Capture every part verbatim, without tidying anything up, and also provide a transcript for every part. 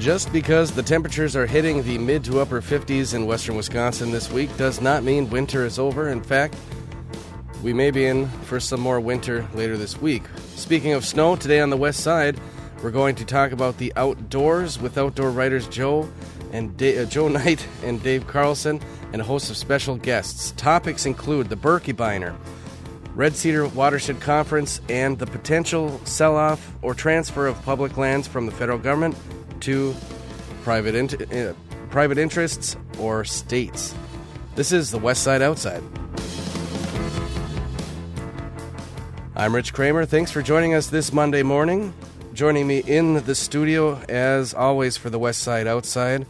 Just because the temperatures are hitting the mid to upper fifties in western Wisconsin this week does not mean winter is over. In fact, we may be in for some more winter later this week. Speaking of snow, today on the west side, we're going to talk about the outdoors with outdoor writers Joe and da- uh, Joe Knight and Dave Carlson and a host of special guests. Topics include the Birkebeiner, Red Cedar Watershed Conference, and the potential sell-off or transfer of public lands from the federal government to private in- uh, private interests or states. This is the West Side Outside. I'm Rich Kramer. Thanks for joining us this Monday morning. Joining me in the studio, as always, for the West Side Outside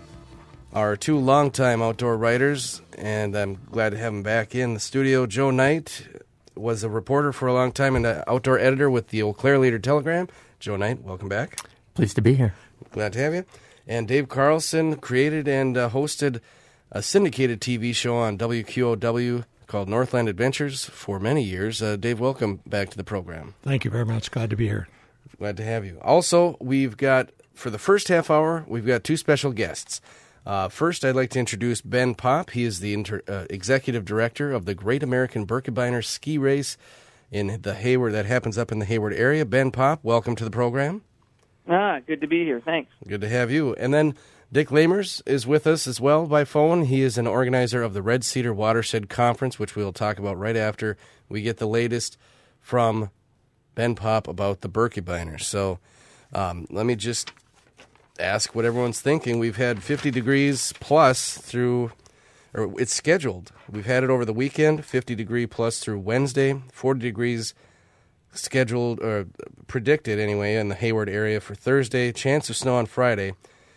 are two longtime outdoor writers, and I'm glad to have them back in the studio. Joe Knight was a reporter for a long time and an outdoor editor with the Eau Claire Leader-Telegram. Joe Knight, welcome back. Pleased to be here. Glad to have you. And Dave Carlson created and uh, hosted a syndicated T V show on W Q O W called Northland Adventures for many years. Uh, Dave, welcome back to the program. Thank you very much. Glad to be here. Glad to have you. Also, we've got, for the first half hour, we've got two special guests. Uh, first, I'd like to introduce Ben Popp. He is the inter, uh, executive director of the Great American Birkebeiner Ski Race in the Hayward that happens up in the Hayward area. Ben Popp, welcome to the program. Ah, good to be here. Thanks. Good to have you. And then Dick Lamers is with us as well by phone. He is an organizer of the Red Cedar Watershed Conference, which we'll talk about right after we get the latest from Ben Popp about the Birkebeiner. So um, let me just ask what everyone's thinking. We've had fifty degrees plus through, or it's scheduled. We've had it over the weekend, fifty degree plus through Wednesday, forty degrees scheduled, or predicted anyway, in the Hayward area for Thursday, chance of snow on Friday.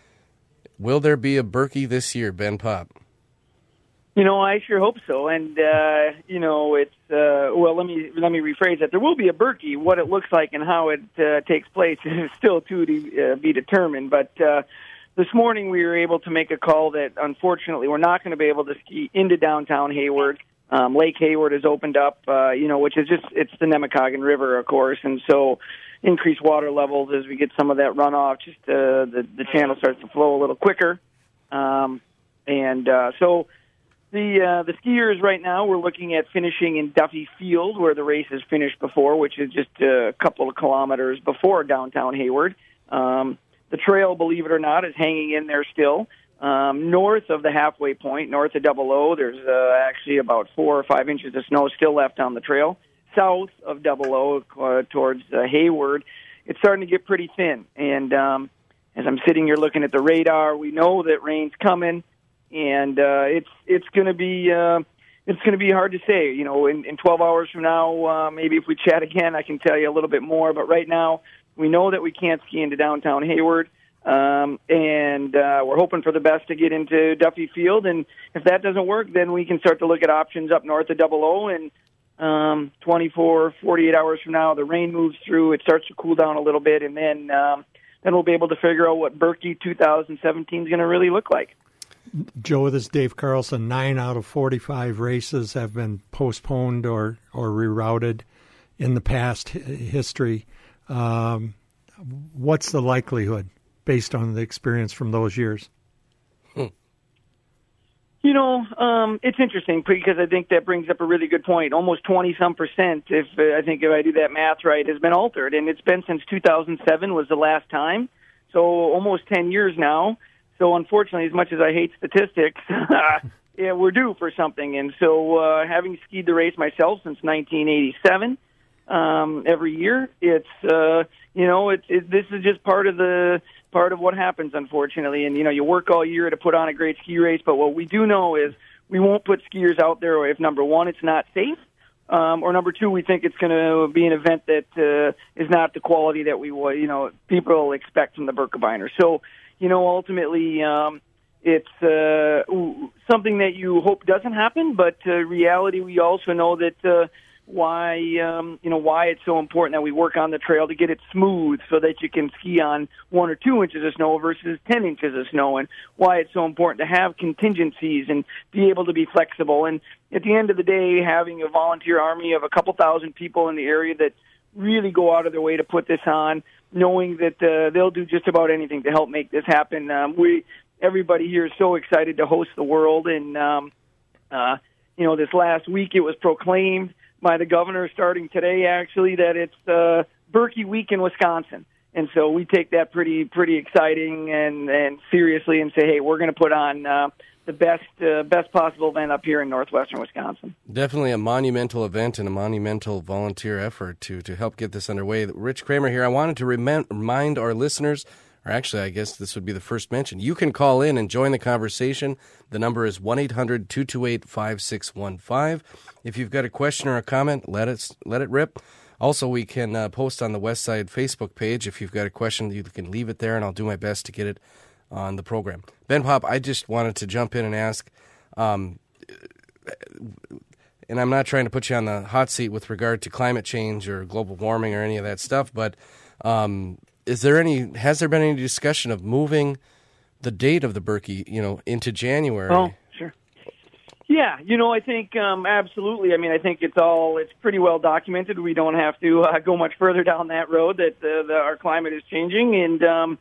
Will there be a Birkie this year, Ben Popp? You know, I sure hope so. And, uh, you know, it's, uh, well, let me let me rephrase that. There will be a Birkie. What it looks like and how it uh, takes place is still to de- uh, be determined. But uh, this morning we were able to make a call that, unfortunately, we're not going to be able to ski into downtown Hayward. Um, Lake Hayward has opened up, uh, you know, which is just, it's the Nemacolin River, of course. And so increased water levels as we get some of that runoff, just uh, the, the channel starts to flow a little quicker. Um, and uh, so... The uh, the skiers right now, we're looking at finishing in Duffy Field, where the race has finished before, which is just a couple of kilometers before downtown Hayward. Um, the trail, believe it or not, is hanging in there still. Um, north of the halfway point, north of Double O, there's uh, actually about four or five inches of snow still left on the trail. South of Double O, uh, towards uh, Hayward, it's starting to get pretty thin. And um, as I'm sitting here looking at the radar, we know that rain's coming. And uh, it's it's going to be uh, it's going to be hard to say. You know, in, in twelve hours from now, uh, maybe if we chat again, I can tell you a little bit more. But right now, we know that we can't ski into downtown Hayward, um, and uh, we're hoping for the best to get into Duffy Field. And if that doesn't work, then we can start to look at options up north of Double O. And um, twenty-four, forty-eight hours from now, the rain moves through. It starts to cool down a little bit, and then um, then we'll be able to figure out what Birkie two thousand seventeen is going to really look like. Joe, this is Dave Carlson. Nine out of forty-five races have been postponed or, or rerouted in the past history. Um, what's the likelihood based on the experience from those years? Hmm. You know, um, it's interesting because I think that brings up a really good point. Almost twenty-some percent, if uh, I think if I do that math right, has been altered. And it's been since two thousand seven was the last time. So almost ten years now. So unfortunately, as much as I hate statistics, yeah, we're due for something. And so uh, having skied the race myself since nineteen eighty-seven, um, every year, it's, uh, you know, it's it, this is just part of the part of what happens, unfortunately. And, you know, you work all year to put on a great ski race, but what we do know is we won't put skiers out there if, number one, it's not safe, um, or number two, we think it's going to be an event that uh, is not the quality that we, you know, people expect from the Birkebeiner. So, you know, ultimately, um, it's uh, something that you hope doesn't happen, but uh, reality, we also know that uh, why um, you know why it's so important that we work on the trail to get it smooth so that you can ski on one or two inches of snow versus ten inches of snow, and why it's so important to have contingencies and be able to be flexible. And at the end of the day, having a volunteer army of a couple thousand people in the area that really go out of their way to put this on, knowing that uh, they'll do just about anything to help make this happen. Um, we everybody here is so excited to host the World, and um, uh, you know, this last week it was proclaimed by the governor starting today, actually, that it's uh, Berkey Week in Wisconsin. And so we take that pretty pretty exciting and, and seriously and say, hey, we're going to put on uh, the best uh, best possible event up here in northwestern Wisconsin. Definitely a monumental event and a monumental volunteer effort to, to help get this underway. Rich Kramer here. I wanted to rem- remind our listeners, or actually I guess this would be the first mention, you can call in and join the conversation. The number is one eight hundred two two eight five six one five. If you've got a question or a comment, let it, let it rip. Also, we can uh, post on the West Side Facebook page. If you've got a question, you can leave it there, and I'll do my best to get it on the program. Ben Pop, I just wanted to jump in and ask, um, and I'm not trying to put you on the hot seat with regard to climate change or global warming or any of that stuff, but um, is there any? Has there been any discussion of moving the date of the Berkey, you know, into January? Oh, sure. Yeah, you know, I think um, absolutely. I mean, I think it's all, it's pretty well documented. We don't have to uh, go much further down that road that uh, the, our climate is changing. And um,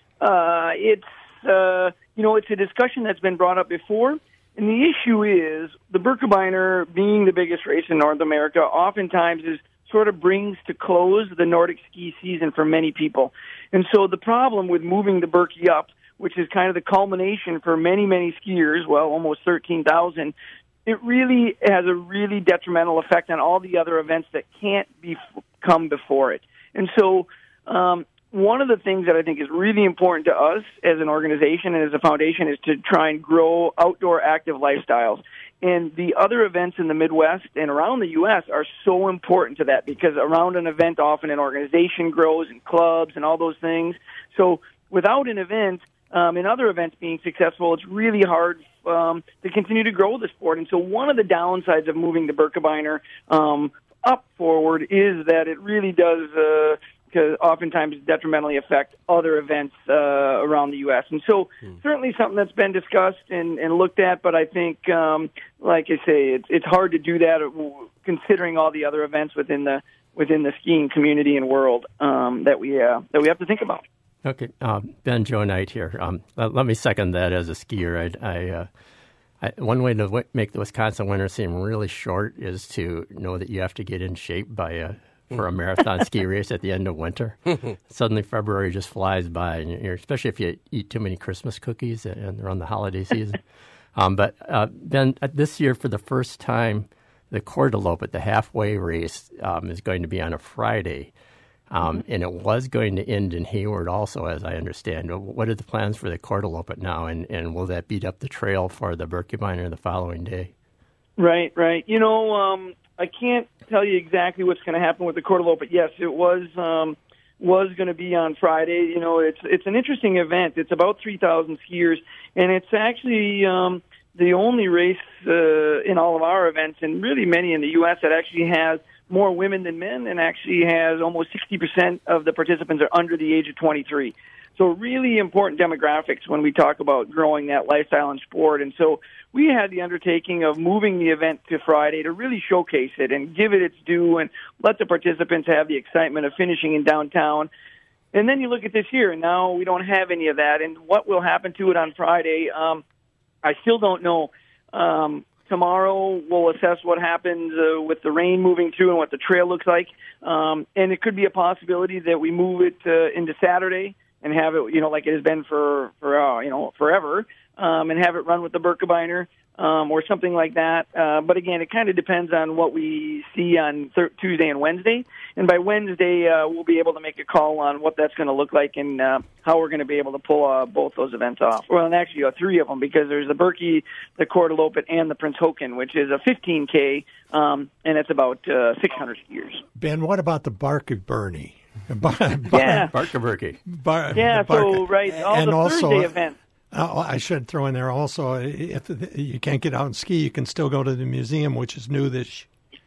uh, it's, uh, you know, it's a discussion that's been brought up before. And the issue is the Birkebeiner, being the biggest race in North America, oftentimes is sort of brings to close the Nordic ski season for many people. And so the problem with moving the Berkey up, which is kind of the culmination for many, many skiers, well, almost thirteen thousand, it really has a really detrimental effect on all the other events that can't be come before it. And so um, one of the things that I think is really important to us as an organization and as a foundation is to try and grow outdoor active lifestyles. And the other events in the Midwest and around the U S are so important to that, because around an event often an organization grows and clubs and all those things. So without an event, Um, in other events being successful, it's really hard um, to continue to grow the sport. And so one of the downsides of moving the Birkebeiner um, up forward is that it really does uh, cause oftentimes detrimentally affect other events uh, around the U S. And so hmm. certainly something that's been discussed and, and looked at, but I think, um, like I say, it's, it's hard to do that considering all the other events within the within the skiing community and world um, that we uh, that we have to think about. Okay, um, Ben Joe Knight here. Um, let, let me second that as a skier. I, I, uh, I, one way to w- make the Wisconsin winter seem really short is to know that you have to get in shape by a, for a marathon ski race at the end of winter. Suddenly February just flies by, and you're, especially if you eat too many Christmas cookies and around the holiday season. um, but uh, Ben, this year for the first time, the Kordelope, the halfway race, um, is going to be on a Friday. Um, and it was going to end in Hayward also, as I understand. What are the plans for the Kordelope now, and, and will that beat up the trail for the Birkebeiner the following day? Right, right. You know, um, I can't tell you exactly what's going to happen with the Kordelope, but yes, it was um, was going to be on Friday. You know, it's it's an interesting event. It's about three thousand skiers, and it's actually um, the only race uh, in all of our events, and really many in the U S, that actually has more women than men, and actually has almost sixty percent of the participants are under the age of twenty-three. So really important demographics when we talk about growing that lifestyle and sport. And so we had the undertaking of moving the event to Friday to really showcase it and give it its due and let the participants have the excitement of finishing in downtown. And then you look at this year, and now we don't have any of that. And what will happen to it on Friday, um, I still don't know. Um, Tomorrow we'll assess what happens uh, with the rain moving through and what the trail looks like. Um, and it could be a possibility that we move it uh, into Saturday and have it, you know, like it has been for, for uh, you know, forever, um, and have it run with the Birkebeiner um, or something like that. Uh, but again, it kind of depends on what we see on th- Tuesday and Wednesday. And by Wednesday, uh, we'll be able to make a call on what that's going to look like and uh, how we're going to be able to pull uh, both those events off. Well, and actually uh, three of them, because there's the Berkey, the Kordelope, and the Prince Haakon, which is a fifteen K, um, and it's about uh, six hundred skiers. Ben, what about the Barkebernie? Bar- yeah. Barkeberkey. Bar- yeah, so, right, all and the also, Thursday events. Uh, I should throw in there also, if you can't get out and ski, you can still go to the museum, which is new this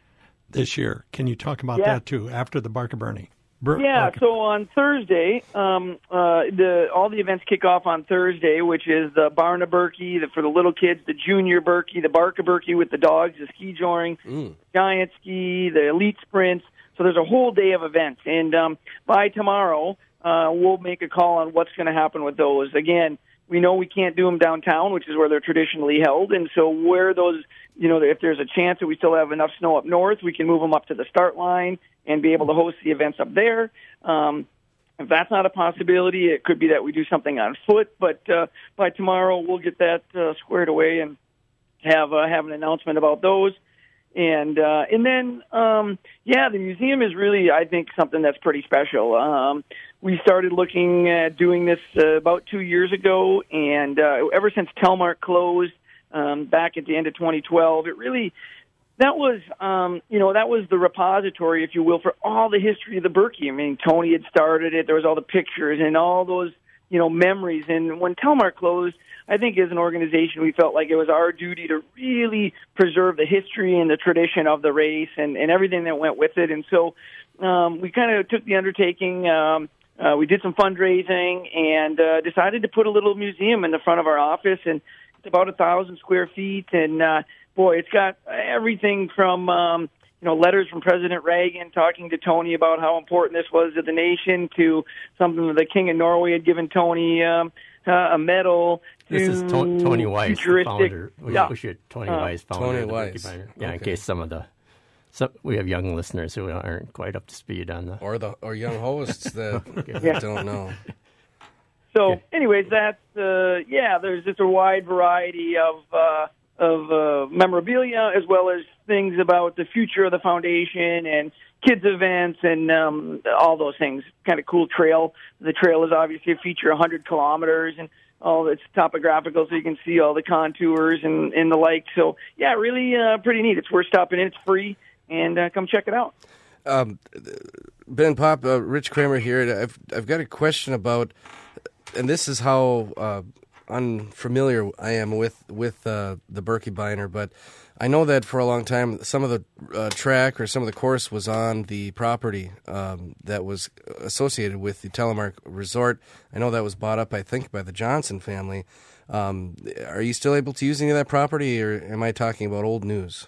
this year. Can you talk about yeah. that, too, after the Barkebernie? Ber- yeah, Barke- so on Thursday, um, uh, the all the events kick off on Thursday, which is the Barna Berkey, the, for the little kids, the Junior Berkey, the Barka Berkey with the dogs, the ski joring, mm. giant ski, the elite sprints. So there's a whole day of events. And um, by tomorrow, uh, we'll make a call on what's going to happen with those. Again, we know we can't do them downtown, which is where they're traditionally held, and so where those, you know, if there's a chance that we still have enough snow up north, we can move them up to the start line and be able to host the events up there. Um, if that's not a possibility, it could be that we do something on foot, but uh, by tomorrow we'll get that uh, squared away and have uh, have an announcement about those. And uh, and then, um, yeah, the museum is really, I think, something that's pretty special. Um, we started looking at doing this uh, about two years ago, and uh, ever since Telmark closed um, back at the end of twenty twelve, it really, that was, um, you know, that was the repository, if you will, for all the history of the Berkey. I mean, Tony had started it. There was all the pictures and all those, you know, memories. And when Telmark closed, I think as an organization, we felt like it was our duty to really preserve the history and the tradition of the race and, and everything that went with it. And so um, we kind of took the undertaking. Um, uh, we did some fundraising and uh, decided to put a little museum in the front of our office. And it's about a thousand square feet. And, uh, boy, it's got everything from, um, you know, letters from President Reagan talking to Tony about how important this was to the nation, to something that the King of Norway had given Tony um, uh, a medal. This is to- Tony Weiss, the founder. We, yeah. we should Tony uh, Weiss, founder Tony of the Weiss. Berkey Binder. Yeah, Okay. in case some of the some, we have young listeners who aren't quite up to speed on the Or the or young hosts that, that don't know. So, anyways, that's uh, yeah. There's just a wide variety of uh, of uh, memorabilia, as well as things about the future of the foundation and kids events and um, all those things. Kind of cool trail. The trail is obviously a feature, one hundred kilometers, and all it's topographical, so you can see all the contours and, and the like. So, yeah, really uh, pretty neat. It's worth stopping in. It's free, and uh, come check it out. Um, Ben Pop, uh, Rich Kramer here. I've I've got a question about, and this is how uh, unfamiliar I am with with uh, the Berkey Binder, but I know that for a long time some of the uh, track or some of the course was on the property um, that was associated with the Telemark Resort. I know that was bought up, I think, by the Johnson family. Um, are you still able to use any of that property, or am I talking about old news?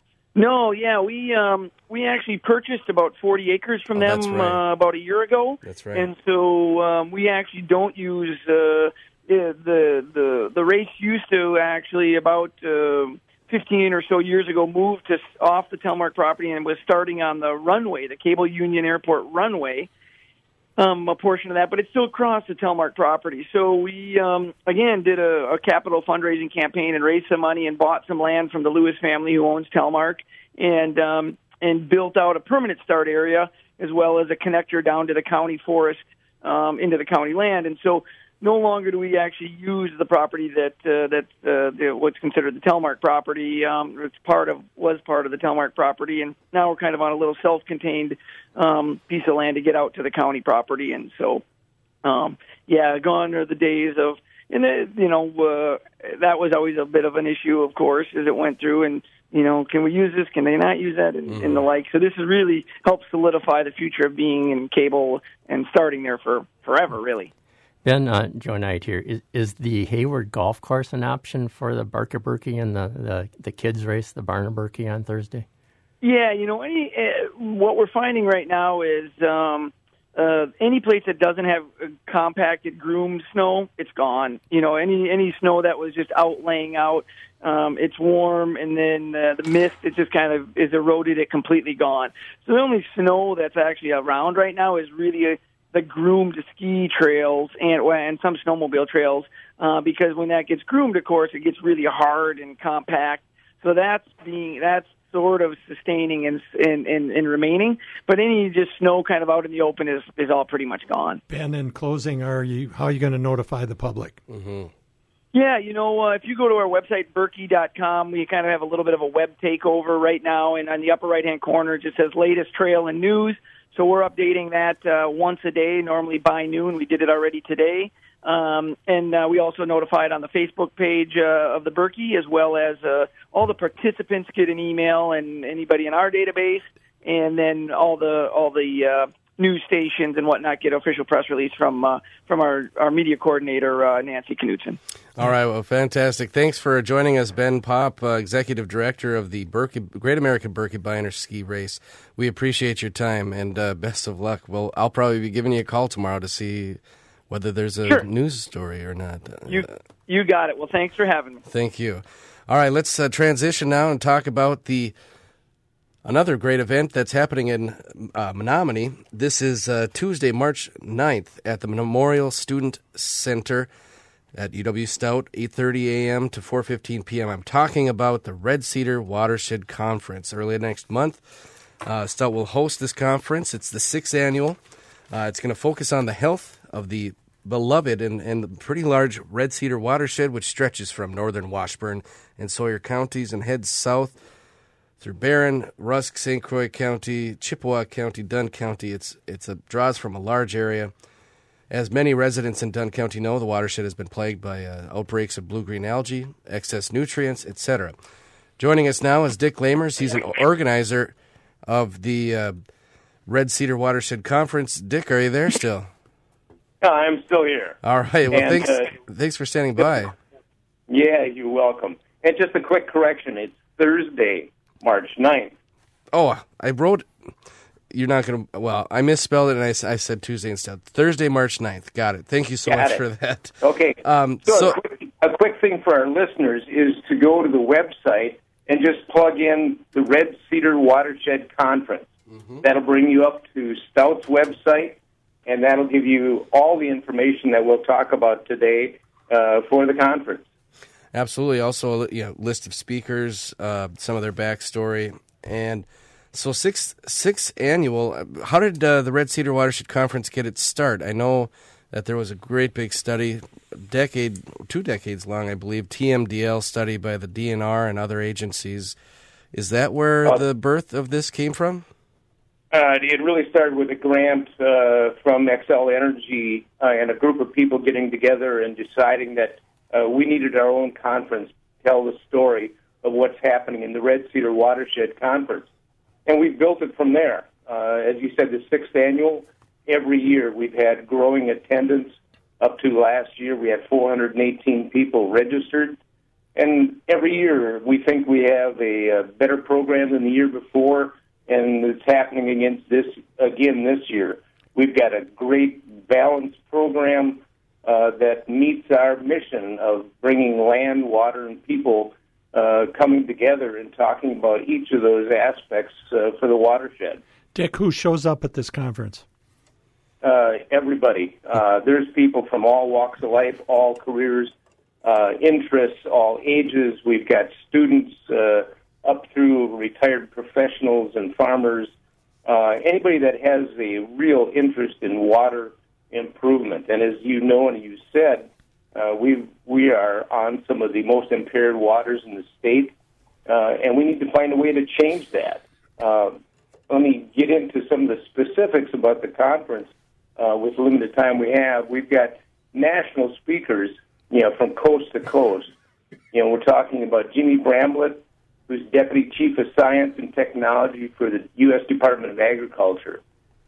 No, yeah, we um, we actually purchased about forty acres from Oh, them that's right. uh, about a year ago. That's right. And so um, we actually don't use uh, the the the race used to actually about uh, fifteen or so years ago move to off the Telemark property and was starting on the runway, the Cable Union Airport runway. Um, a portion of that, but it's still across the Telemark property. So we, um, again, did a, a capital fundraising campaign and raised some money and bought some land from the Lewis family who owns Telemark and um, and built out a permanent start area as well as a connector down to the county forest um, into the county land. And so no longer do we actually use the property that uh, that uh, the, what's considered the Telemark property. Um, it's part of was part of the Telemark property, and now we're kind of on a little self-contained um, piece of land to get out to the county property. And so, um, yeah, gone are the days of, and it, you know, uh, that was always a bit of an issue, of course, as it went through. And you know, can we use this? Can they not use that? And, mm-hmm. and the like. So this is really helps solidify the future of being in cable and starting there for forever, really. Ben, uh, Joe Knight here. Is, is the Hayward Golf Course an option for the Barker Berkey and the, the, the kids race, the Barner Berkey on Thursday? Yeah, you know, any uh, what we're finding right now is um, uh, any place that doesn't have compacted, groomed snow, it's gone. You know, any any snow that was just out laying out, um, it's warm, and then uh, the mist, it just kind of is eroded it completely gone. So the only snow that's actually around right now is really a the groomed ski trails and and some snowmobile trails, uh, because when that gets groomed, of course, it gets really hard and compact. So that's being that's sort of sustaining and and, and, and remaining. But any just snow kind of out in the open is, is all pretty much gone. Ben, in closing, are you how are you going to notify the public? Mm-hmm. Yeah, you know, uh, if you go to our website, Berkey dot com, we kind of have a little bit of a web takeover right now, and on the upper right-hand corner, it just says latest trail and news. So we're updating that uh, once a day, normally by noon. We did it already today. Um, and uh, we also notified on the Facebook page uh, of the Berkey, as well as uh, all the participants get an email, and anybody in our database, and then all the all the uh, news stations and whatnot get official press release from uh, from our, our media coordinator, uh, Nancy Knudsen. All right, well, fantastic. Thanks for joining us, Ben Popp, uh, Executive Director of the Birke, Great American Birkebeiner Ski Race. We appreciate your time, and uh, best of luck. Well, I'll probably be giving you a call tomorrow to see whether there's a Sure. news story or not. You Uh, you got it. Well, thanks for having me. Thank you. All right, let's uh, transition now and talk about the another great event that's happening in uh, Menominee. This is uh, Tuesday, March ninth at the Memorial Student Center at U W Stout, eight thirty a.m. to four fifteen p.m. I'm talking about the Red Cedar Watershed Conference. Early next month, uh, Stout will host this conference. It's the sixth annual. Uh, it's going to focus on the health of the beloved and, and pretty large Red Cedar watershed, which stretches from northern Washburn and Sawyer counties and heads south through Barron, Rusk, Saint Croix County, Chippewa County, Dunn County. It's it's a draws from a large area. As many residents in Dunn County know, the watershed has been plagued by uh, outbreaks of blue-green algae, excess nutrients, et cetera. Joining us now is Dick Lamers. He's an organizer of the uh, Red Cedar Watershed Conference. Dick, are you there still? I'm still here. All right. Well, And, thanks. uh, thanks for standing by. Yeah, you're welcome. And just a quick correction, it's Thursday, March ninth. Oh, I wrote. You're not going to. Well, I misspelled it and I, s- I said Tuesday instead. Thursday, March ninth. Got it. Thank you so Got much it. for that. Okay. Um, so so, a, quick, a quick thing for our listeners is to go to the website and just plug in the Red Cedar Watershed Conference. Mm-hmm. That'll bring you up to Stout's website, and that'll give you all the information that we'll talk about today uh, for the conference. absolutely. Also, a you know, list of speakers, uh, some of their backstory, and so sixth sixth annual. How did uh, the Red Cedar Watershed Conference get its start? I know that there was a great big study, a decade, two decades long, I believe, T M D L study by the D N R and other agencies. Is that where Uh, the birth of this came from? Uh, it really started with a grant uh, from Xcel Energy uh, and a group of people getting together and deciding that uh, we needed our own conference to tell the story of what's happening in the Red Cedar Watershed Conference. And we've built it from there. Uh, as you said, the sixth annual, every year we've had growing attendance. Up to last year, we had four hundred eighteen people registered. And every year we think we have a, a better program than the year before, and it's happening against this again this year. We've got a great balanced program uh, that meets our mission of bringing land, water, and people uh, coming together and talking about each of those aspects uh, for the watershed. Dick, who shows up at this conference? Uh, everybody. Uh, there's people from all walks of life, all careers, uh, interests, all ages. We've got students uh, up through retired professionals and farmers, uh, anybody that has a real interest in water improvement. And as you know and you said, uh, we we are on some of the most impaired waters in the state, uh, and we need to find a way to change that. Uh, let me get into some of the specifics about the conference. Uh, with the limited time we have, we've got national speakers, you know, from coast to coast. You know, we're talking about Jimmy Bramblett, who's Deputy Chief of Science and Technology for the U S Department of Agriculture.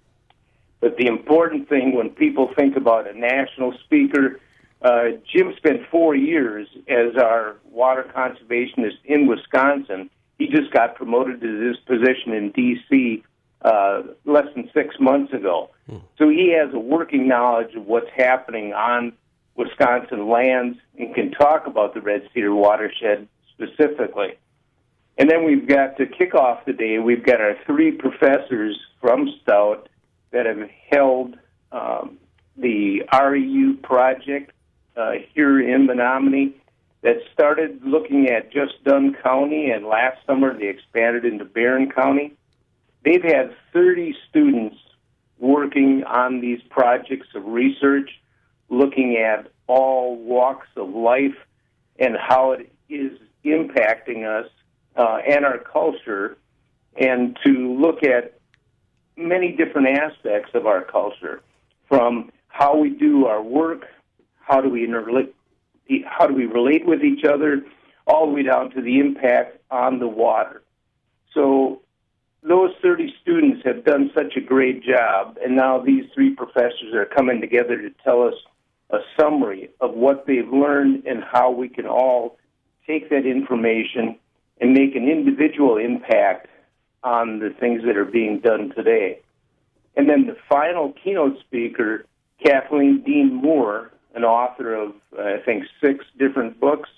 But the important thing when people think about a national speaker, uh, Jim spent four years as our water conservationist in Wisconsin. He just got promoted to this position in D C uh, less than six months ago. Hmm. So he has a working knowledge of what's happening on Wisconsin lands and can talk about the Red Cedar watershed specifically. And then we've got to kick off the day, we've got our three professors from Stout that have held um, the R E U project uh, here in Menominee that started looking at just Dunn County, and last summer they expanded into Barron County. They've had thirty students working on these projects of research, looking at all walks of life and how it is impacting us uh, and our culture, and to look at many different aspects of our culture, from how we do our work, how do we interrelate, how do we relate with each other, all the way down to the impact on the water. So those thirty students have done such a great job, and now these three professors are coming together to tell us a summary of what they've learned and how we can all take that information and make an individual impact on the things that are being done today. And then the final keynote speaker, Kathleen Dean Moore, an author of, uh, I think, six different books,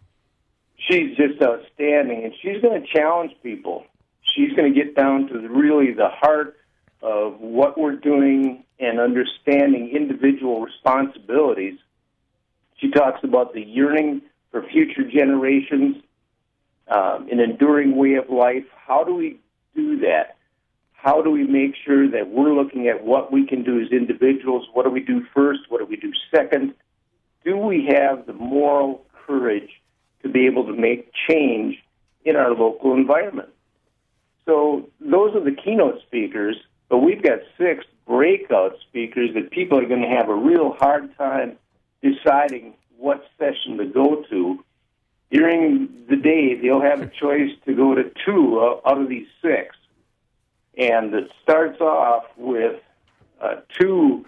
she's just outstanding, and she's going to challenge people. She's going to get down to really the heart of what we're doing and understanding individual responsibilities. She talks about the yearning for future generations, um, an enduring way of life. How do we do that? How do we make sure that we're looking at what we can do as individuals? What do we do first? What do we do second? Do we have the moral courage to be able to make change in our local environment? So those are the keynote speakers, but we've got six breakout speakers that people are going to have a real hard time deciding what session to go to. During the day, they'll have a choice to go to two out of these six. And it starts off with uh, two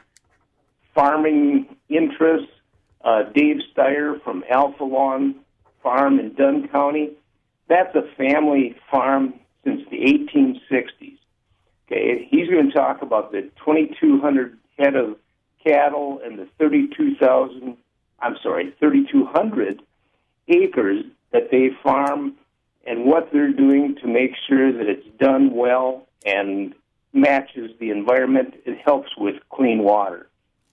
farming interests. Uh, Dave Steyer from Alpha Lawn Farm in Dunn County. That's a family farm since the eighteen sixties. Okay, he's going to talk about the twenty-two hundred head of cattle and the thirty-two thousand, I'm sorry, thirty-two hundred acres that they farm and what they're doing to make sure that it's done well and matches the environment. It helps with clean water.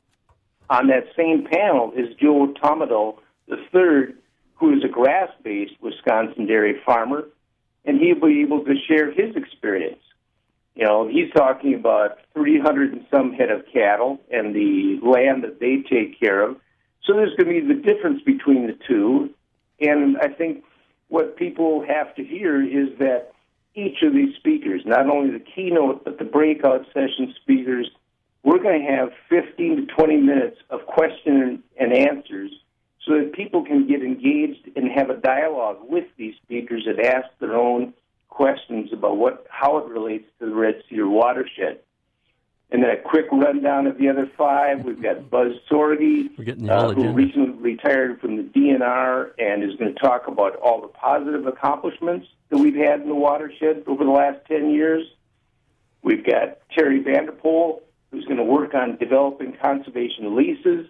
On that same panel is Joe Tomato the third, who is a grass-based Wisconsin dairy farmer, and he'll be able to share his experience. You know, he's talking about three hundred and some head of cattle and the land that they take care of. So there's going to be the difference between the two. And I think what people have to hear is that each of these speakers, not only the keynote, but the breakout session speakers, we're going to have fifteen to twenty minutes of question and answers so that people can get engaged and have a dialogue with these speakers and ask their own questions about what how it relates to the Red Cedar watershed. And then a quick rundown of the other five. We've got Buzz Sorge, uh, who recently retired from the D N R and is going to talk about all the positive accomplishments that we've had in the watershed over the last ten years. We've got Terry Vanderpool, who's going to work on developing conservation leases.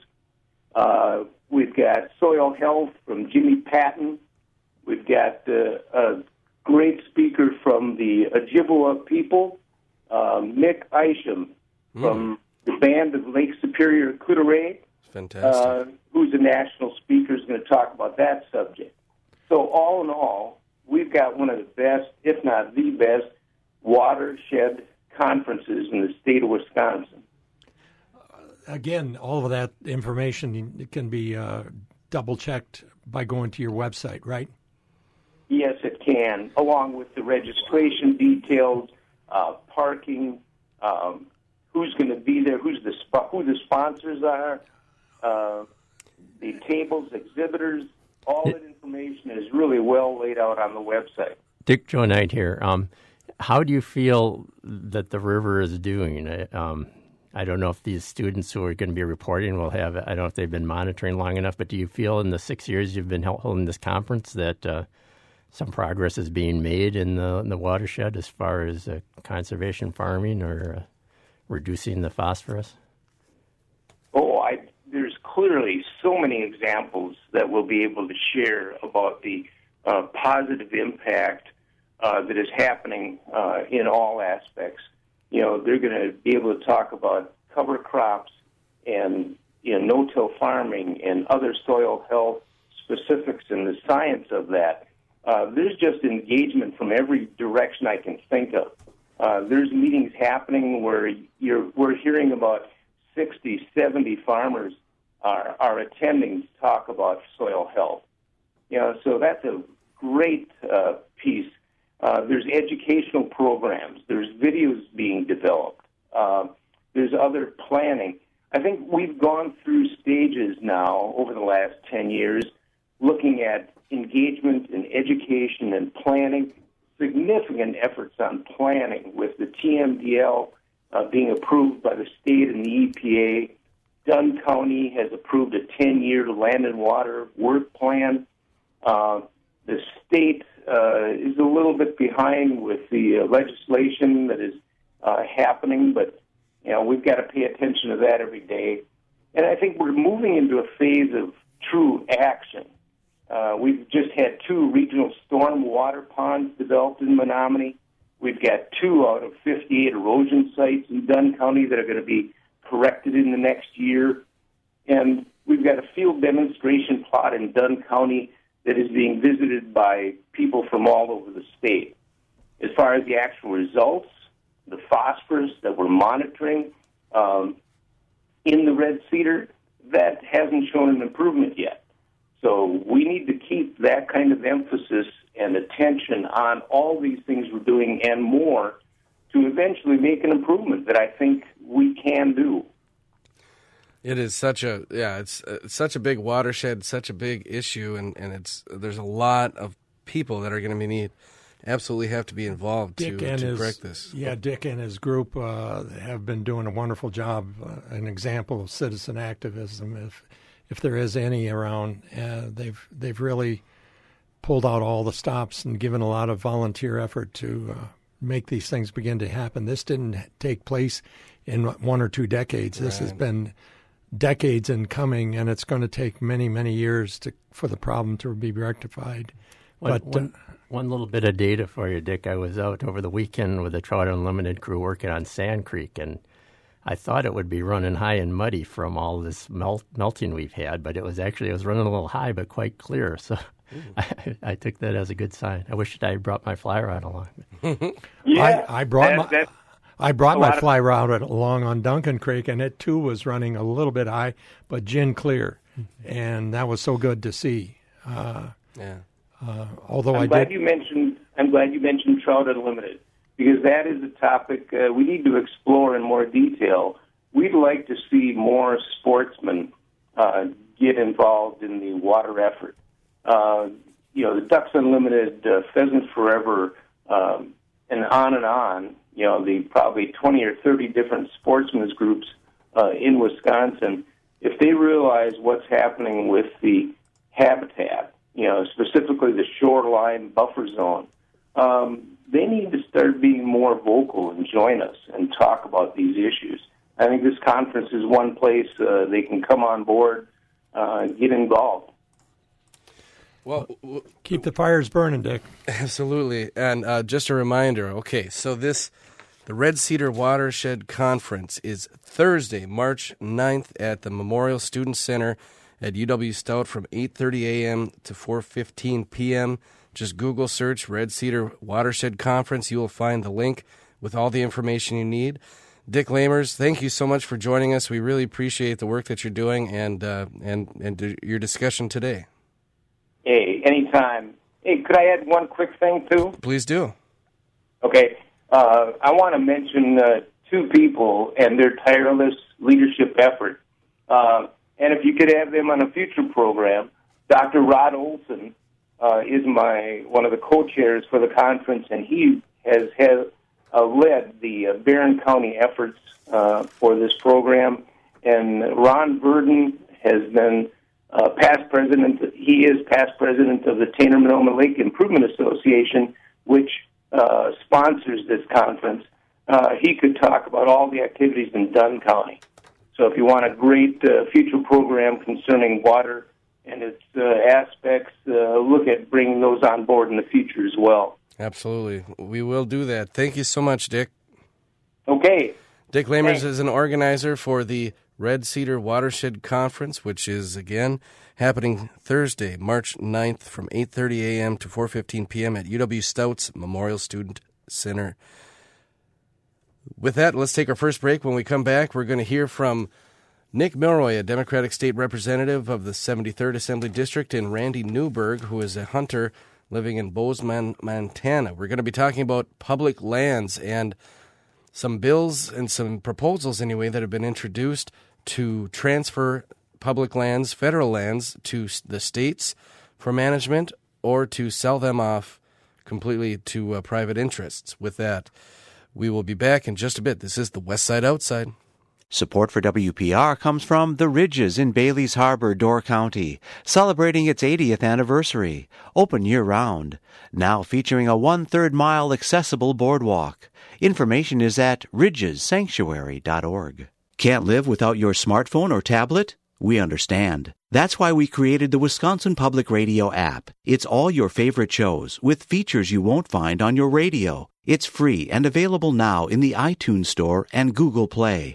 Uh, we've got soil health from Jimmy Patton. We've got uh, a great speaker from the Ojibwa people, uh, Mick Isham, mm. from the band of Lake Superior Coudray. Fantastic. Uh, who's a national speaker, is going to talk about that subject. So all in all, we've got one of the best, if not the best, watershed conferences in the state of Wisconsin. Again, all of that information can be uh, double-checked by going to your website, right? Yes, it can, along with the registration details, uh, parking, um, who's going to be there, who's the sp- who the sponsors are, uh, the tables, exhibitors. All that information is really well laid out on the website. Dick Joe Knight here. Um, how do you feel that the river is doing? Um, I don't know if these students who are going to be reporting will have, I don't know if they've been monitoring long enough, but do you feel in the six years you've been holding this conference that uh, some progress is being made in the, in the watershed as far as uh, conservation farming or uh, reducing the phosphorus? Oh, I, there's clearly so many examples that we'll be able to share about the uh, positive impact uh, that is happening uh, in all aspects. You know, they're going to be able to talk about cover crops and, you know, no-till farming and other soil health specifics and the science of that. Uh, there's just engagement from every direction I can think of. Uh, there's meetings happening where you're, we're hearing about sixty, seventy farmers are, are attending to talk about soil health. You know, so that's a great uh, piece. Uh, there's educational programs. There's videos being developed. Uh, there's other planning. I think we've gone through stages now over the last ten years looking at engagement and education and planning significant efforts on planning with the T M D L uh, being approved by the state and the E P A. Dunn County has approved a ten-year land and water work plan. Uh, the state uh, is a little bit behind with the uh, legislation that is uh, happening, but you know we've got to pay attention to that every day. And I think we're moving into a phase of true action. Uh, we've just had two regional storm water ponds developed in Menominee. We've got two out of fifty-eight erosion sites in Dunn County that are going to be corrected in the next year. And we've got a field demonstration plot in Dunn County that is being visited by people from all over the state. As far as the actual results, the phosphorus that we're monitoring um, in the Red Cedar, that hasn't shown an improvement yet. So we need to keep that kind of emphasis and attention on all these things we're doing and more to eventually make an improvement that I think we can do. It is such a yeah, it's, uh, it's such a big watershed, such a big issue, and, and it's there's a lot of people that are going to be need absolutely have to be involved Dick to, and to his, correct this. Yeah, Dick and his group uh, have been doing a wonderful job, uh, an example of citizen activism, if if there is any around. Uh, they've they've really pulled out all the stops and given a lot of volunteer effort to uh, make these things begin to happen. This didn't take place in one or two decades. This Right. has been decades in coming, and it's going to take many, many years to for the problem to be rectified. One, but one, uh, one little bit of data for you, Dick. I was out over the weekend with the Trout Unlimited crew working on Sand Creek, and I thought it would be running high and muddy from all this melt, melting we've had, but it was actually it was running a little high, but quite clear. So I, I took that as a good sign. I wish I had brought my fly rod along. Yeah, I, I brought that, my that, I brought my of- fly rod along on Duncan Creek, and it too was running a little bit high, but gin clear, and that was so good to see. Uh, Yeah. uh, although I'm I glad did, you mentioned. I'm glad you mentioned Trout Unlimited because that is a topic uh, we need to explore in more detail. We'd like to see more sportsmen uh, get involved in the water effort. Uh, you know, the Ducks Unlimited, uh, Pheasants Forever, um, and on and on. You know, the probably twenty or thirty different sportsmen's groups uh, in Wisconsin. If they realize what's happening with the habitat, you know, specifically the shoreline buffer zone, um, they need to start being more vocal and join us and talk about these issues. I think this conference is one place uh, they can come on board uh, and get involved. Well, w- keep the fires burning, Dick. absolutely. And uh, just a reminder, okay, so this, the Red Cedar Watershed Conference is Thursday, March ninth at the Memorial Student Center at U W Stout from eight thirty a.m. to four fifteen p.m. Just Google search Red Cedar Watershed Conference. You will find the link with all the information you need. Dick Lamers, thank you so much for joining us. We really appreciate the work that you're doing and uh, and and your discussion today. Hey, anytime. Hey, could I add one quick thing, too? Please do. Okay. Uh, I want to mention uh, two people and their tireless leadership effort. Uh, and if you could have them on a future program, Doctor Rod Olson uh, is my one of the co-chairs for the conference, and he has, has uh, led the uh, Barron County efforts uh, for this program. And Ron Verdon has been Uh, past president, he is past president of the Tanner-Monoma Lake Improvement Association, which uh, sponsors this conference. Uh, he could talk about all the activities in Dunn County. So if you want a great uh, future program concerning water and its uh, aspects, uh, look at bringing those on board in the future as well. Absolutely. We will do that. Thank you so much, Dick. Okay. Dick Lamers Thanks. is an organizer for the Red Cedar Watershed Conference, which is, again, happening Thursday, March ninth from eight thirty a.m. to four fifteen p.m. at U W Stout's Memorial Student Center. With that, let's take our first break. When we come back, we're going to hear from Nick Milroy, a Democratic State Representative of the seventy-third Assembly District, and Randy Newberg, who is a hunter living in Bozeman, Montana. We're going to be talking about public lands and some bills and some proposals, anyway, that have been introduced to transfer public lands, federal lands, to the states for management or to sell them off completely to uh, private interests. With that, we will be back in just a bit. This is the West Side Outside. Support for W P R comes from The Ridges in Bailey's Harbor, Door County, celebrating its eightieth anniversary. Open year-round. Now featuring a one-third mile accessible boardwalk. Information is at ridges sanctuary dot org. Can't live without your smartphone or tablet? We understand. That's why we created the Wisconsin Public Radio app. It's all your favorite shows with features you won't find on your radio. It's free and available now in the iTunes Store and Google Play.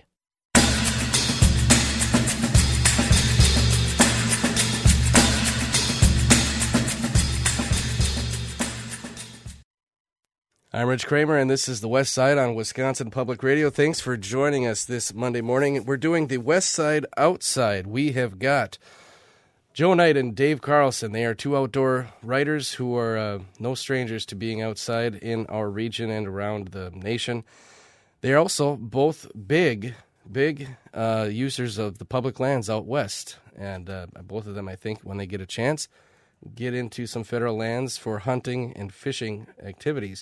I'm Rich Kramer, and this is the West Side on Wisconsin Public Radio. Thanks for joining us this Monday morning. We're doing the West Side Outside. We have got Joe Knight and Dave Carlson. They are two outdoor writers who are uh, no strangers to being outside in our region and around the nation. They are also both big, big uh, users of the public lands out west. And uh, both of them, I think, when they get a chance, get into some federal lands for hunting and fishing activities.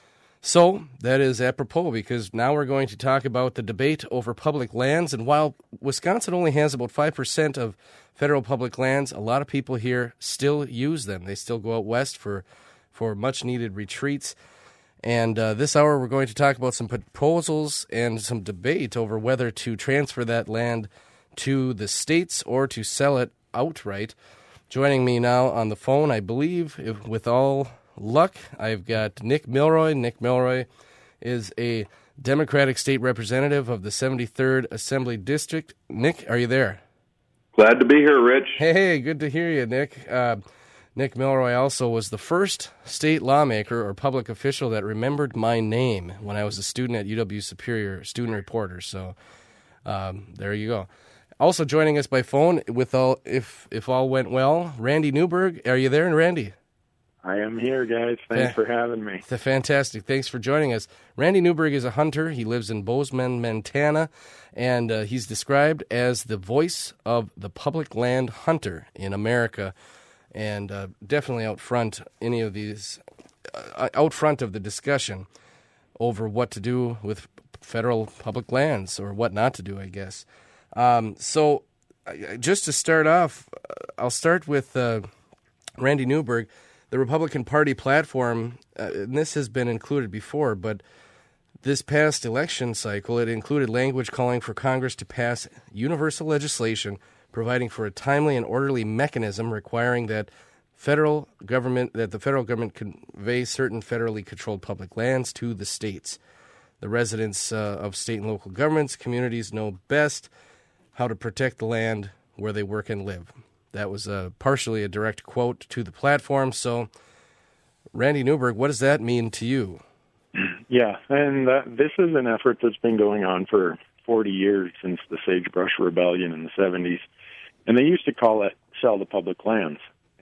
So that is apropos, because now we're going to talk about the debate over public lands. And while Wisconsin only has about five percent of federal public lands, a lot of people here still use them. They still go out west for, for much-needed retreats. And uh, this hour we're going to talk about some proposals and some debate over whether to transfer that land to the states or to sell it outright. Joining me now on the phone, I believe, if, with all luck, I've got Nick Milroy. Nick Milroy is a Democratic state representative of the seventy-third Assembly District. Nick, are you there? Glad to be here, Rich. Hey, good to hear you, Nick. Uh, Nick Milroy also was the first state lawmaker or public official that remembered my name when I was a student at U W Superior, student reporter. So um, there you go. Also joining us by phone, with all, if if all went well, Randy Newberg. Are you there, Randy? I am here, guys. Thanks yeah. for having me. Fantastic. Thanks for joining us. Randy Newberg is a hunter. He lives in Bozeman, Montana, and uh, he's described as the voice of the public land hunter in America, and uh, definitely out front any of these, uh, out front of the discussion over what to do with federal public lands, or what not to do, I guess. Um, so uh, just to start off, uh, I'll start with uh, Randy Newberg. The Republican Party platform, uh, and this has been included before, but this past election cycle, it included language calling for Congress to pass universal legislation providing for a timely and orderly mechanism requiring that federal government that the federal government convey certain federally controlled public lands to the states. The residents uh, of state and local governments, communities know best how to protect the land where they work and live. That was uh, partially a direct quote to the platform. So, Randy Newberg, what does that mean to you? Yeah, and uh, this is an effort that's been going on for forty years, since the Sagebrush Rebellion in the seventies. And they used to call it sell the public lands.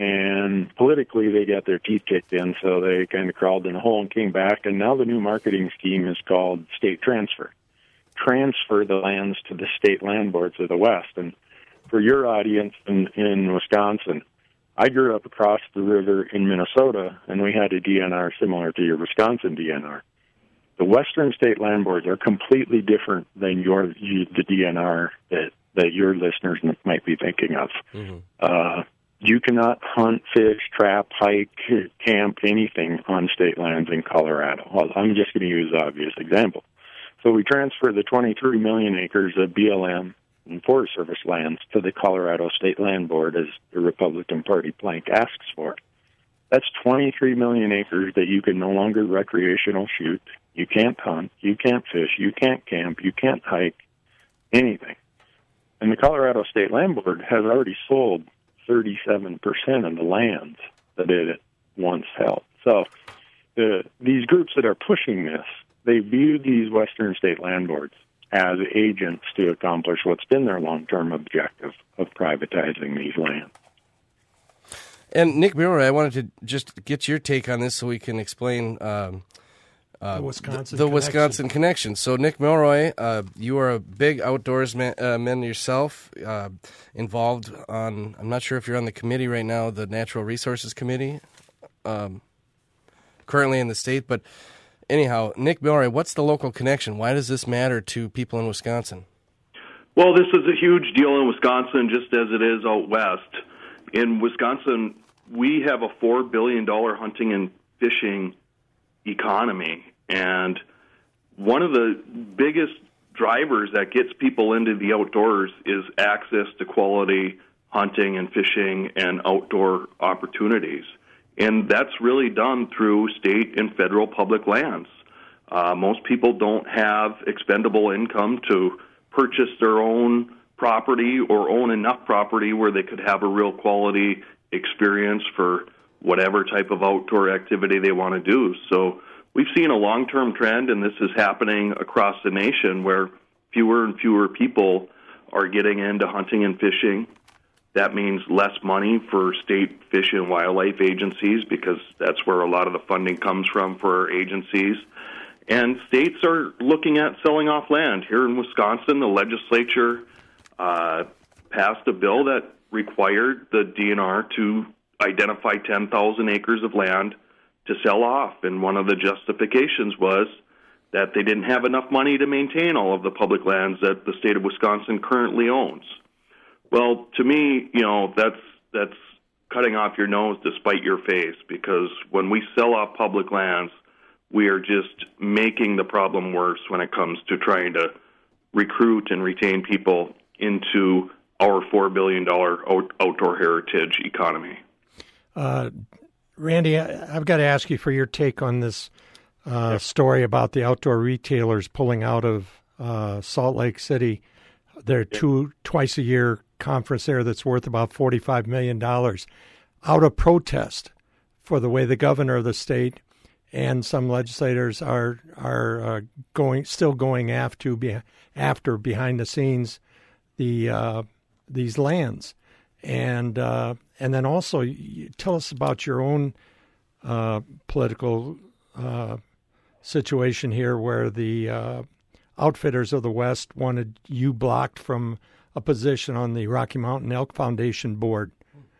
And politically, they got their teeth kicked in, so they kind of crawled in a hole and came back. And now the new marketing scheme is called state transfer. Transfer the lands to the state land boards of the West. And for your audience in, in Wisconsin, I grew up across the river in Minnesota, and we had a D N R similar to your Wisconsin D N R. The Western state land boards are completely different than your the D N R that, that your listeners might be thinking of. Mm-hmm. Uh, you cannot hunt, fish, trap, hike, camp, anything on state lands in Colorado. Well, I'm just going to use the obvious example. So we transfer the twenty-three million acres of B L M and Forest Service lands to the Colorado State Land Board, as the Republican Party plank asks for. That's twenty-three million acres that you can no longer recreational shoot. You can't hunt, you can't fish, you can't camp, you can't hike, anything. And the Colorado State Land Board has already sold thirty-seven percent of the lands that it once held. So the, these groups that are pushing this, they view these Western state land boards as agents to accomplish what's been their long-term objective of privatizing these lands. And Nick Milroy, I wanted to just get your take on this so we can explain um, uh, the Wisconsin the, the connection. Wisconsin connection. So, Nick Milroy, uh, you are a big outdoors man, uh, man yourself, uh, involved on, I'm not sure if you're on the committee right now, the Natural Resources Committee. Um, currently in the state. But anyhow, Nick Milroy, what's the local connection? Why does this matter to people in Wisconsin? Well, this is a huge deal in Wisconsin, just as it is out west. In Wisconsin, we have a four billion dollars hunting and fishing economy, and one of the biggest drivers that gets people into the outdoors is access to quality hunting and fishing and outdoor opportunities. And that's really done through state and federal public lands. Uh, most people don't have expendable income to purchase their own property or own enough property where they could have a real quality experience for whatever type of outdoor activity they want to do. So we've seen a long-term trend, and this is happening across the nation, where fewer and fewer people are getting into hunting and fishing. That means less money for state fish and wildlife agencies, because that's where a lot of the funding comes from for our agencies. And states are looking at selling off land. Here in Wisconsin, the legislature uh, passed a bill that required the D N R to identify ten thousand acres of land to sell off. And one of the justifications was that they didn't have enough money to maintain all of the public lands that the state of Wisconsin currently owns. Well, to me, you know, that's that's cutting off your nose to spite your face, because when we sell off public lands, we are just making the problem worse when it comes to trying to recruit and retain people into our four billion dollars out- outdoor heritage economy. Uh, Randy, I- I've got to ask you for your take on this uh, yep. story about the outdoor retailers pulling out of uh, Salt Lake City. Their yep. two twice-a-year conference there that's worth about forty-five million dollars out of protest for the way the governor of the state and some legislators are are uh, going still going after be, after behind the scenes the uh, these lands, and uh, and then also you tell us about your own uh, political uh, situation here, where the uh, Outfitters of the West wanted you blocked from a position on the Rocky Mountain Elk Foundation board.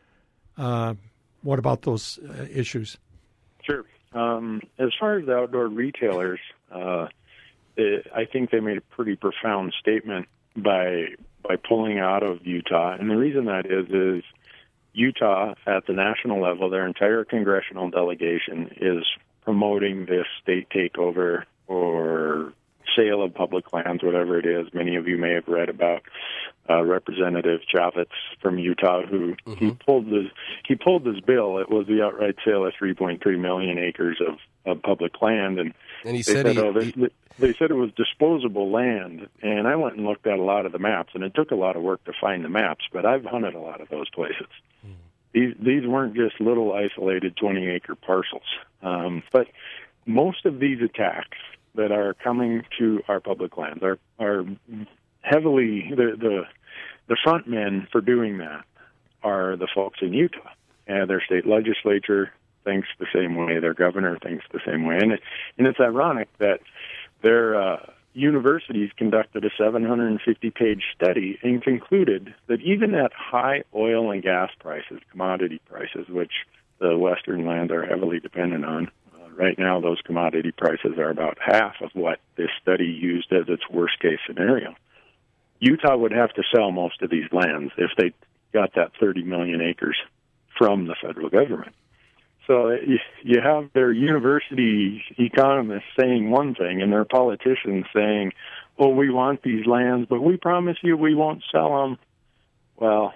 Uh, what about those uh, issues? Sure. Um, as far as the outdoor retailers, uh, it, I think they made a pretty profound statement by by pulling out of Utah. And the reason that is, is Utah, at the national level, their entire congressional delegation is promoting this state takeover or sale of public lands, whatever it is. Many of you may have read about uh, Representative Chavez from Utah, who mm-hmm. he pulled this he pulled this bill. It was the outright sale of three point three million acres of, of public land, and, and he they said, said, he, oh, this, he... they said it was disposable land. And I went and looked at a lot of the maps, and it took a lot of work to find the maps, but I've hunted a lot of those places. Mm. These these weren't just little isolated twenty acre parcels, um, but most of these attacks that are coming to our public lands are are heavily the the the front men for doing that are the folks in Utah, and their state legislature thinks the same way, their governor thinks the same way, and it, and it's ironic that their uh, universities conducted a seven hundred fifty page study and concluded that even at high oil and gas prices, commodity prices, which the western lands are heavily dependent on. Right now, those commodity prices are about half of what this study used as its worst-case scenario. Utah would have to sell most of these lands if they got that thirty million acres from the federal government. So you have their university economists saying one thing and their politicians saying, oh, we want these lands, but we promise you we won't sell them. Well,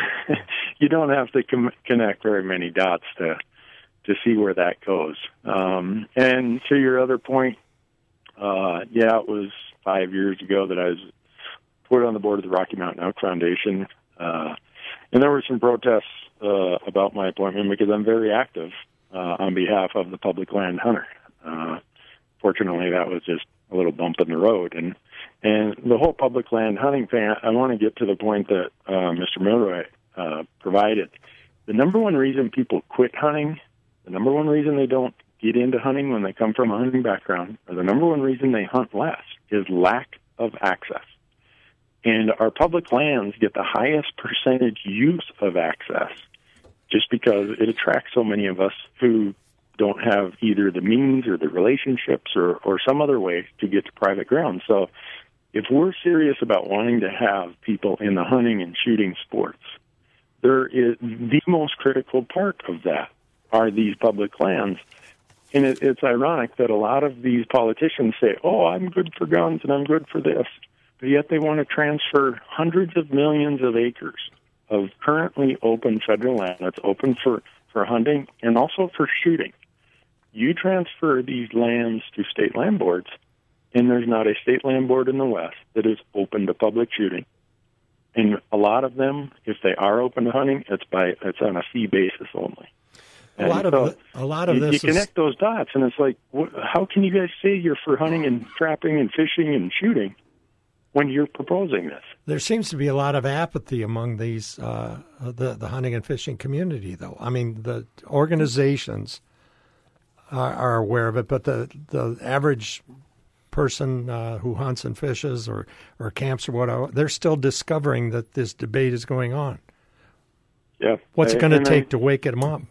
you don't have to com- connect very many dots to to see where that goes. Um, and to your other point, uh, yeah, it was five years ago that I was put on the board of the Rocky Mountain Elk Foundation. Uh, and there were some protests uh, about my appointment because I'm very active uh, on behalf of the public land hunter. Uh, fortunately, that was just a little bump in the road. And and the whole public land hunting thing, I want to get to the point that uh, Mister Milroy uh, provided. The number one reason people quit hunting, the number one reason they don't get into hunting when they come from a hunting background, or the number one reason they hunt less, is lack of access. And our public lands get the highest percentage use of access just because it attracts so many of us who don't have either the means or the relationships or, or some other way to get to private ground. So if we're serious about wanting to have people in the hunting and shooting sports, there is the most critical part of that are these public lands. And it, it's ironic that a lot of these politicians say, oh, I'm good for guns and I'm good for this, but yet they want to transfer hundreds of millions of acres of currently open federal land that's open for, for hunting and also for shooting. You transfer these lands to state land boards, and there's not a state land board in the West that is open to public shooting. And a lot of them, if they are open to hunting, it's by it's on a fee basis only. A lot of so the, a lot of you, this you is, connect those dots, and it's like, wh- how can you guys say you're for hunting and trapping and fishing and shooting when you're proposing this? There seems to be a lot of apathy among these uh, the the hunting and fishing community, though. I mean, the organizations are, are aware of it, but the the average person uh, who hunts and fishes or, or camps or whatever, they're still discovering that this debate is going on. Yeah, what's it going to take I, to wake them up?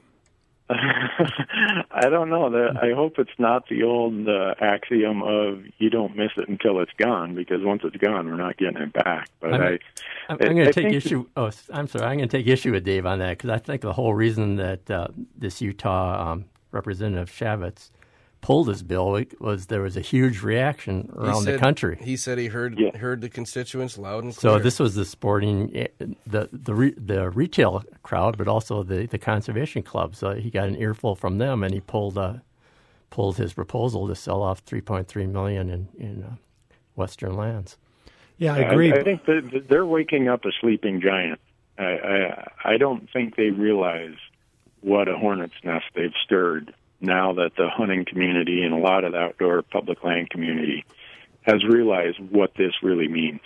I don't know. I hope it's not the old uh, axiom of you don't miss it until it's gone, because once it's gone, we're not getting it back. But I'm, I, I'm, I, I'm going to take think issue. Oh, I'm sorry. I'm going to take issue with Dave on that, because I think the whole reason that uh, this Utah um, Representative Shavitz pulled his bill was there was a huge reaction around said, the country. He said he heard yeah. heard the constituents loud and clear. So this was the sporting, the the re, the retail crowd, but also the, the conservation club. So he got an earful from them, and he pulled uh, pulled his proposal to sell off three point three million in in uh, Western lands. Yeah, I agree. I, I think that they're waking up a sleeping giant. I, I I don't think they realize what a hornet's nest they've stirred now that the hunting community and a lot of the outdoor public land community has realized what this really means.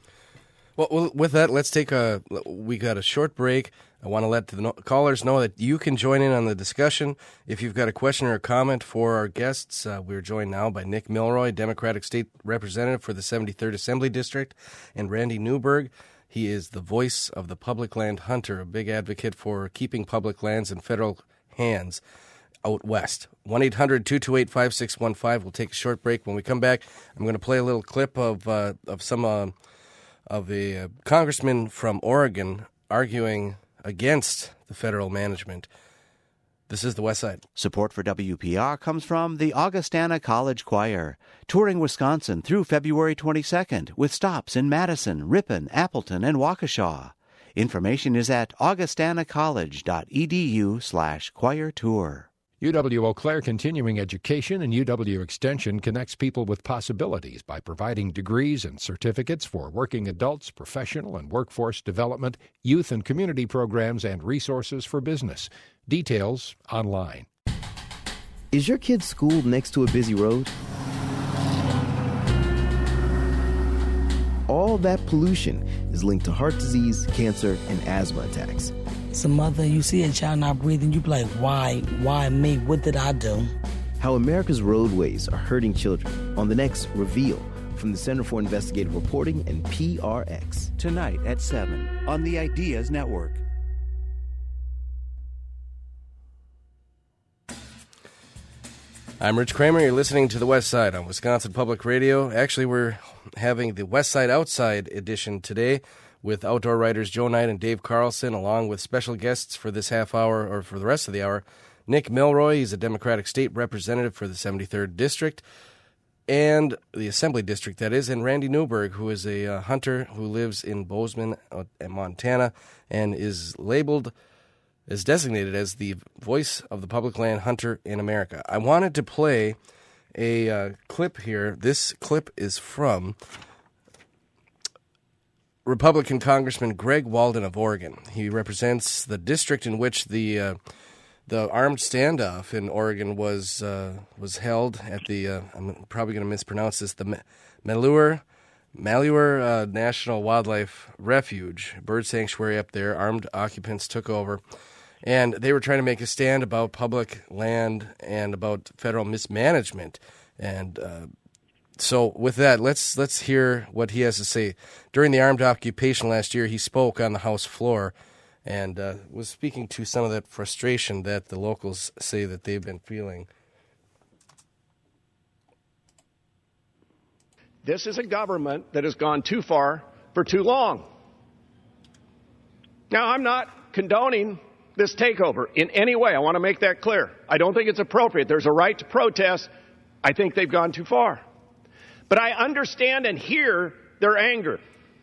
Well, well, with that, let's take a, we got a short break. I want to let the callers know that you can join in on the discussion. If you've got a question or a comment for our guests, uh, we're joined now by Nick Milroy, Democratic State Representative for the seventy-third Assembly District, and Randy Newberg. He is the voice of the public land hunter, a big advocate for keeping public lands in federal hands out west. one eight hundred two two eight five six one five. We'll take a short break. When we come back, I'm going to play a little clip of uh, of some uh, of a uh, congressman from Oregon arguing against the federal management. This is the West Side. Support for W P R comes from the Augustana College Choir, touring Wisconsin through February twenty-second with stops in Madison, Ripon, Appleton, and Waukesha. Information is at augustanacollege.edu slash choir tour. U W Eau Claire Continuing Education and U W Extension connects people with possibilities by providing degrees and certificates for working adults, professional and workforce development, youth and community programs, and resources for business. Details online. Is your kid schooled next to a busy road? All that pollution is linked to heart disease, cancer, and asthma attacks. Some mother, you see a child not breathing, you be like, why? Why me? What did I do? How America's roadways are hurting children on the next Reveal from the Center for Investigative Reporting and P R X. Tonight at seven on the Ideas Network. I'm Rich Kramer. You're listening to The West Side on Wisconsin Public Radio. Actually, we're having the West Side Outside edition today with outdoor writers Joe Knight and Dave Carlson, along with special guests for this half hour, or for the rest of the hour. Nick Milroy, he's a Democratic State Representative for the seventy-third District, and the Assembly District, that is, and Randy Newberg, who is a uh, hunter who lives in Bozeman, uh, Montana, and is labeled, is designated as the voice of the public land hunter in America. I wanted to play a uh, clip here. This clip is from Republican Congressman Greg Walden of Oregon. He represents the district in which the uh, the armed standoff in Oregon was uh, was held at the, uh, I'm probably going to mispronounce this, the Malheur, Malheur uh, National Wildlife Refuge, bird sanctuary up there. Armed occupants took over, and they were trying to make a stand about public land and about federal mismanagement. And uh, so with that, let's let's hear what he has to say. During the armed occupation last year, he spoke on the House floor, and uh, was speaking to some of that frustration that the locals say that they've been feeling. This is a government that has gone too far for too long. Now, I'm not condoning this takeover in any way. I want to make that clear. I don't think it's appropriate. There's a right to protest. I think they've gone too far. But I understand and hear their anger.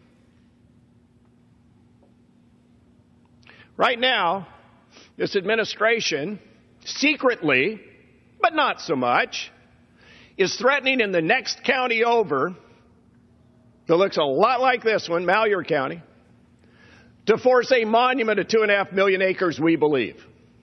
Right now, this administration, secretly, but not so much, is threatening in the next county over, that looks a lot like this one, Malheur County, to force a monument of two and a half million acres, we believe.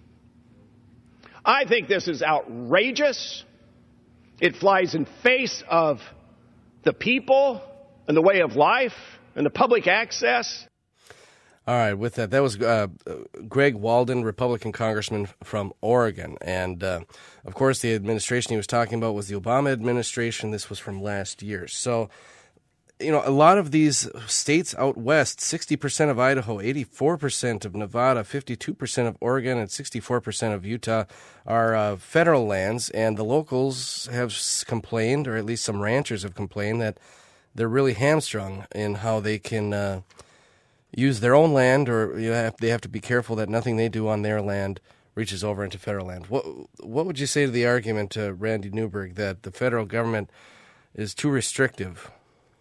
I think this is outrageous. It flies in face of the people and the way of life and the public access. All right, with that, that was uh, Greg Walden, Republican congressman from Oregon. And, uh, of course, the administration he was talking about was the Obama administration. This was from last year. So, you know, a lot of these states out west, sixty percent of Idaho, eighty-four percent of Nevada, fifty-two percent of Oregon, and sixty-four percent of Utah are uh, federal lands. And the locals have complained, or at least some ranchers have complained, that they're really hamstrung in how they can uh, use their own land, or you have, they have to be careful that nothing they do on their land reaches over into federal land. What what would you say to the argument to Randy Newberg that the federal government is too restrictive?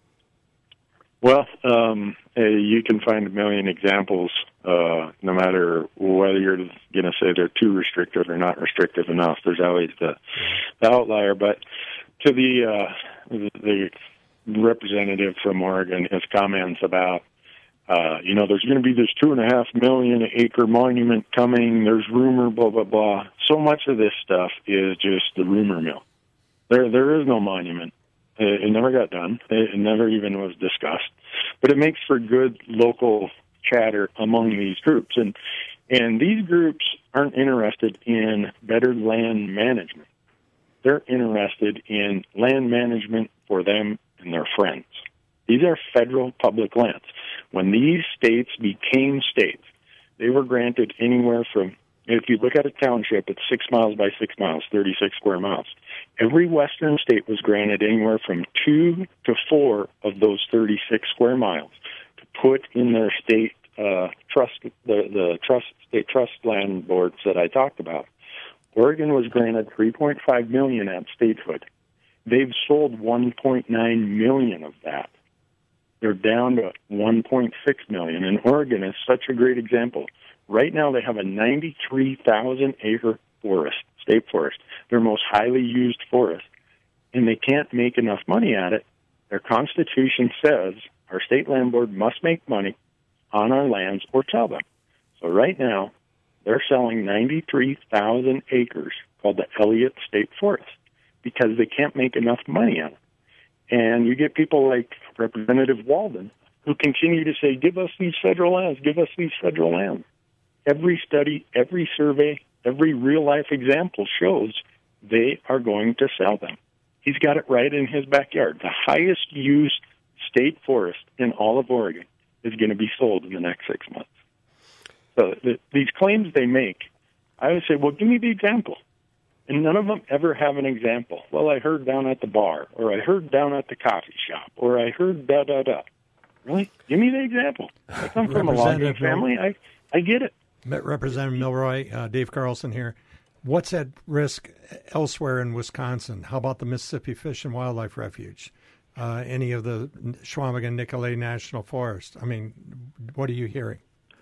Well, um, uh, you can find a million examples, uh, no matter whether you're going to say they're too restrictive or not restrictive enough. There's always the, the outlier. But to the, uh, the representative from Oregon, his comments about, uh, you know, there's going to be this two and a half million acre monument coming. There's rumor, blah, blah, blah. So much of this stuff is just the rumor mill. There, there is no monument. It never got done. It never even was discussed. But it makes for good local chatter among these groups. And and these groups aren't interested in better land management. They're interested in land management for them and their friends. These are federal public lands. When these states became states, they were granted anywhere from, if you look at a township, it's six miles by six miles, thirty-six square miles. Every western state was granted anywhere from two to four of those thirty-six square miles to put in their state uh, trust, the, the trust state trust land boards that I talked about. Oregon was granted three point five million dollars at statehood. They've sold one point nine million dollars of that. They're down to one point six million dollars, and Oregon is such a great example. Right now they have a ninety-three thousand acre forest, state forest, their most highly used forest, and they can't make enough money at it. Their constitution says our state land board must make money on our lands or sell them. So right now they're selling ninety-three thousand acres called the Elliott State Forest because they can't make enough money on it. And you get people like Representative Walden who continue to say, give us these federal lands, give us these federal lands. Every study, every survey, every real-life example shows they are going to sell them. He's got it right in his backyard. The highest used state forest in all of Oregon is going to be sold in the next six months. So the, these claims they make, I would say, well, give me the example. And none of them ever have an example. Well, I heard down at the bar, or I heard down at the coffee shop, or I heard da-da-da. Really? Give me the example. I come from a logging family. I, I get it. Representative Milroy, uh, Dave Carlson here. What's at risk elsewhere in Wisconsin? How about the Mississippi Fish and Wildlife Refuge? Uh, any of the Chequamegon-Nicolet National Forest? I mean, what are you hearing?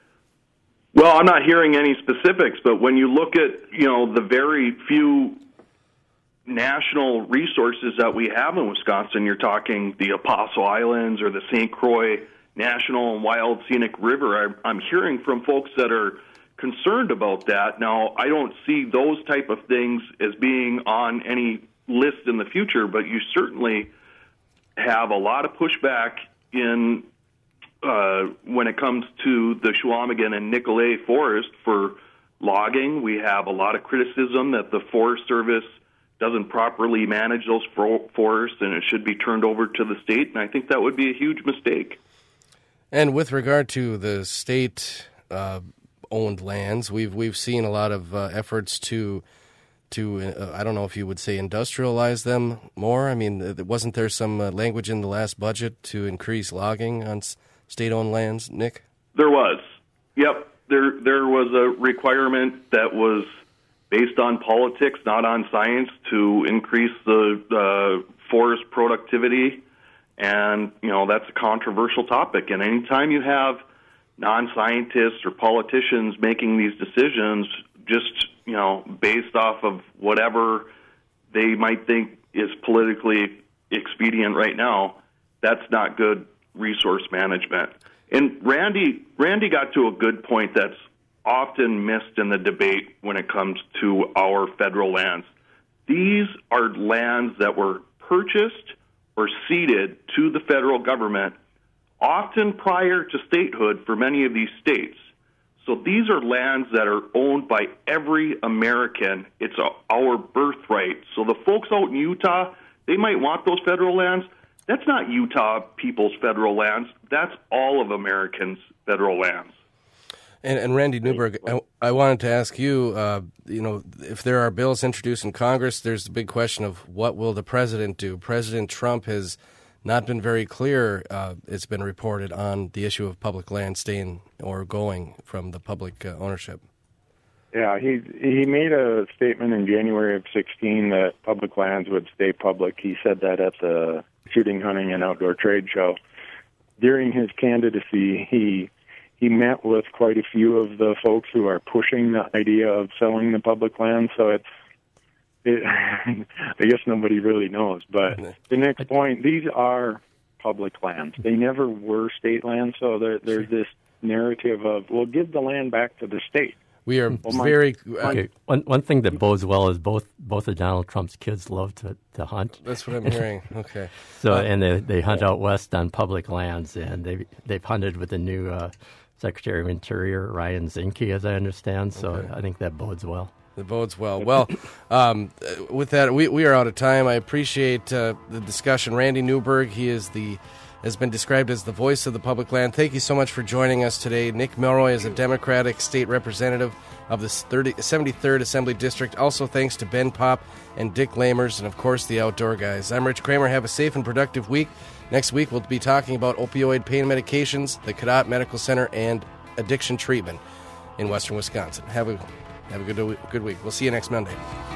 Well, I'm not hearing any specifics, but when you look at, you know, the very few national resources that we have in Wisconsin, you're talking the Apostle Islands or the Saint Croix National and Wild Scenic River. I'm hearing from folks that are concerned about that. Now, I don't see those type of things as being on any list in the future, but you certainly have a lot of pushback in uh, when it comes to the Chequamegon and Nicolet Forest for logging. We have a lot of criticism that the Forest Service doesn't properly manage those forests, and it should be turned over to the state, and I think that would be a huge mistake. And with regard to the state uh, owned lands. We've we've seen a lot of uh, efforts to to uh, I don't know if you would say industrialize them more. I mean, wasn't there some uh, language in the last budget to increase logging on s- state-owned lands, Nick? There was. Yep. There there was a requirement that was based on politics, not on science, to increase the uh, forest productivity. And, you know, that's a controversial topic. And anytime you have non-scientists or politicians making these decisions just, you know, based off of whatever they might think is politically expedient right now, that's not good resource management. And Randy, Randy got to a good point that's often missed in the debate when it comes to our federal lands. These are lands that were purchased or ceded to the federal government, often prior to statehood for many of these states. So these are lands that are owned by every American. It's a, our birthright. So the folks out in Utah, they might want those federal lands. That's not Utah people's federal lands. That's all of Americans' federal lands. And, and Randy Newberg, I, I wanted to ask you, uh, you know, if there are bills introduced in Congress, there's the big question of what will the president do? President Trump has not been very clear, uh, it's been reported, on the issue of public land staying or going from the public uh, ownership. Yeah, he he made a statement in January of sixteen that public lands would stay public. He said that at the Shooting, Hunting, and Outdoor Trade Show. During his candidacy, he he met with quite a few of the folks who are pushing the idea of selling the public land. So it's, it, I guess nobody really knows. But the next point, these are public lands. They never were state lands. So there, there's this narrative of, well, give the land back to the state. We are well, my, very... Uh, okay. One one thing that bodes well is both both of Donald Trump's kids love to, to hunt. That's what I'm hearing. Okay. So uh, and they they hunt out west on public lands, and they they've hunted with the new uh, Secretary of Interior Ryan Zinke, as I understand. So okay. I think that bodes well. It bodes well. Well, um, with that, we we are out of time. I appreciate uh, the discussion. Randy Newberg, he is the has been described as the voice of the public land. Thank you so much for joining us today. Nick Milroy is a Democratic state representative of the seventy-third Assembly District. Also thanks to Ben Popp and Dick Lamers and, of course, the Outdoor Guys. I'm Rich Kramer. Have a safe and productive week. Next week, we'll be talking about opioid pain medications, the Cadott Medical Center, and addiction treatment in western Wisconsin. Have a, have a good, good week. We'll see you next Monday.